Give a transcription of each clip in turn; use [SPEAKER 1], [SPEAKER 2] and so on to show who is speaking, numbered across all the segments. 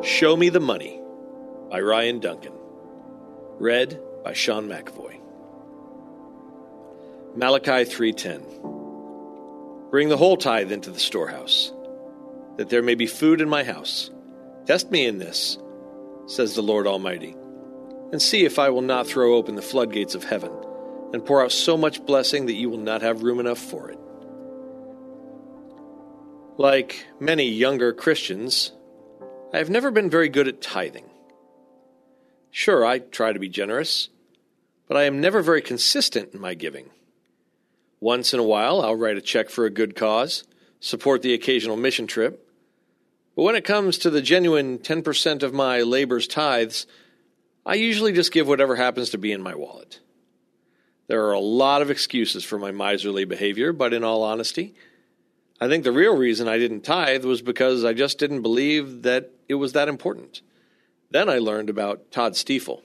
[SPEAKER 1] Show Me the Money by Ryan Duncan. Read by Sean McAvoy. Malachi 3:10. Bring the whole tithe into the storehouse, that there may be food in my house. Test me in this, says the Lord Almighty, and see if I will not throw open the floodgates of heaven and pour out so much blessing that you will not have room enough for it. Like many younger Christians, I have never been very good at tithing. Sure, I try to be generous, but I am never very consistent in my giving. Once in a while, I'll write a check for a good cause, support the occasional mission trip, but when it comes to the genuine 10% of my labor's tithes, I usually just give whatever happens to be in my wallet. There are a lot of excuses for my miserly behavior, but in all honesty, I think the real reason I didn't tithe was because I just didn't believe that it was that important. Then I learned about Todd Stiefel.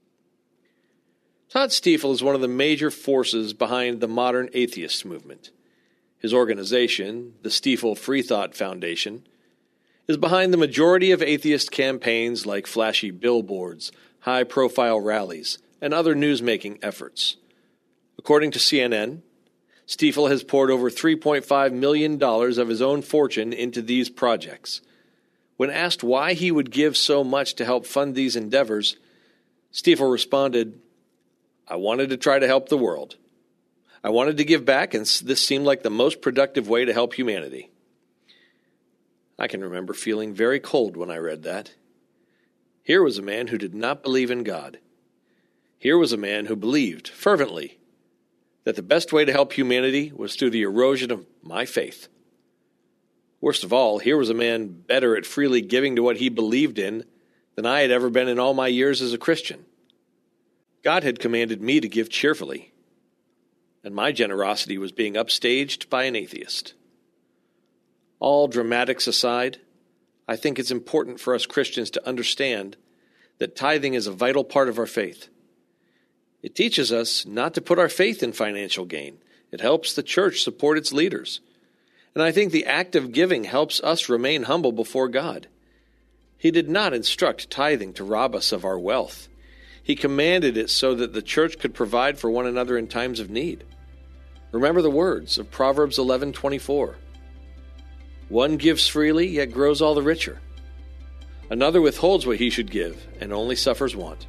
[SPEAKER 1] Todd Stiefel is one of the major forces behind the modern atheist movement. His organization, the Stiefel Freethought Foundation, is behind the majority of atheist campaigns like flashy billboards, high-profile rallies, and other news-making efforts. According to CNN, Stiefel has poured over $3.5 million of his own fortune into these projects. When asked why he would give so much to help fund these endeavors, Stiefel responded, "I wanted to try to help the world. I wanted to give back, and this seemed like the most productive way to help humanity." I can remember feeling very cold when I read that. Here was a man who did not believe in God. Here was a man who believed fervently that the best way to help humanity was through the erosion of my faith. Worst of all, here was a man better at freely giving to what he believed in than I had ever been in all my years as a Christian. God had commanded me to give cheerfully, and my generosity was being upstaged by an atheist. All dramatics aside, I think it's important for us Christians to understand that tithing is a vital part of our faith. It teaches us not to put our faith in financial gain. It helps the church support its leaders. And I think the act of giving helps us remain humble before God. He did not instruct tithing to rob us of our wealth. He commanded it so that the church could provide for one another in times of need. Remember the words of Proverbs 11:24. One gives freely, yet grows all the richer. Another withholds what he should give, and only suffers want.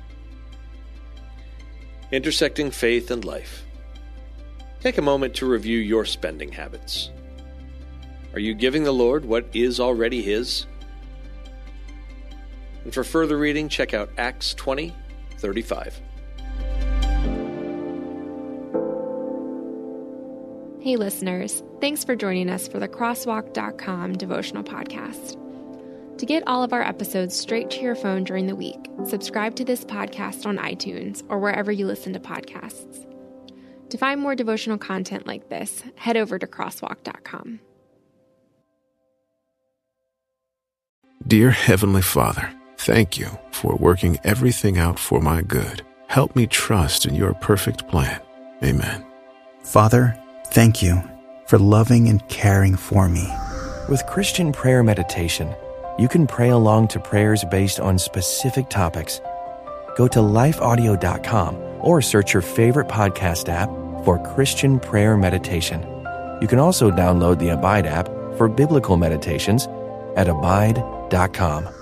[SPEAKER 1] Intersecting faith and life. Take a moment to review your spending habits. Are you giving the Lord what is already His? And for further reading, check out Acts 20:35.
[SPEAKER 2] Hey listeners, thanks for joining us for the Crosswalk.com devotional podcast. To get all of our episodes straight to your phone during the week, subscribe to this podcast on iTunes or wherever you listen to podcasts. To find more devotional content like this, head over to Crosswalk.com.
[SPEAKER 3] Dear Heavenly Father, thank you for working everything out for my good. Help me trust in your perfect plan. Amen.
[SPEAKER 4] Father, thank you for loving and caring for me.
[SPEAKER 5] With Christian Prayer Meditation, you can pray along to prayers based on specific topics. Go to lifeaudio.com or search your favorite podcast app for Christian Prayer Meditation. You can also download the Abide app for biblical meditations at abide.com.